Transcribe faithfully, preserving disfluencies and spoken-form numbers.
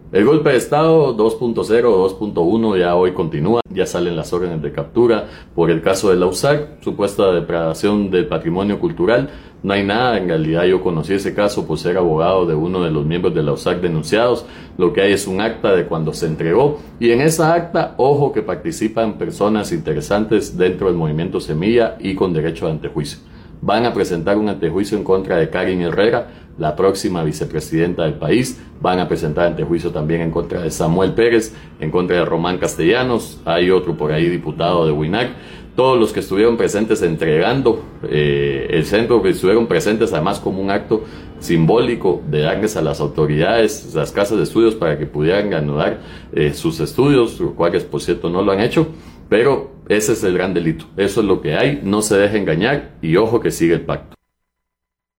El golpe de Estado dos punto cero o dos punto uno ya hoy continúa, ya salen las órdenes de captura por el caso de la U S A C, supuesta depredación del patrimonio cultural. No hay nada, en realidad yo conocí ese caso por ser abogado de uno de los miembros de la U S A C denunciados. Lo que hay es un acta de cuando se entregó, y en esa acta, ojo, que participan personas interesantes dentro del movimiento Semilla y con derecho de antejuicio. Van a presentar un antejuicio en contra de Karin Herrera, la próxima vicepresidenta del país. Van a presentar antejuicio también en contra de Samuel Pérez, en contra de Román Castellanos. Hay otro por ahí, diputado de WINAC. Todos los que estuvieron presentes entregando eh, el centro, que estuvieron presentes además como un acto simbólico de darles a las autoridades las casas de estudios para que pudieran reanudar eh, sus estudios, lo cual, por cierto, no lo han hecho. Pero ese es el gran delito. Eso es lo que hay. No se deje engañar y ojo que sigue el pacto.